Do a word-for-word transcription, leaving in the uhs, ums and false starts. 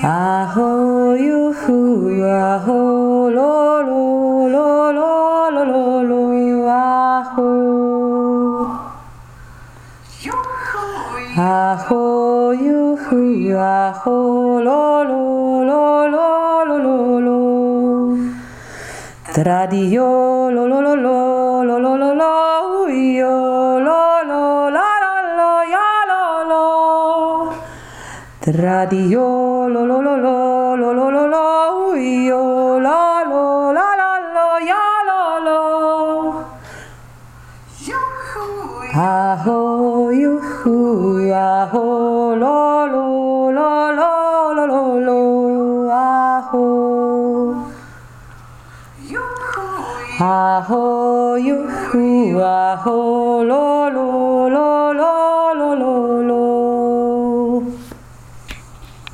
Aho yuhu, aho lo lo lo lo lo lo lo, aho. Aho yuhu, aho lo lo lo lo lo lo lo. Tradio lo lo lo lo lo lo lo lo, yo lo lo la la la ya lo lo. Tradio lo lo lo lo lo lo lo lo, yo la lo la la la ya lo lo. Aho yuhu, aho lo lo lo lo lo lo lo, aho. Aho yuhu, aho lo lo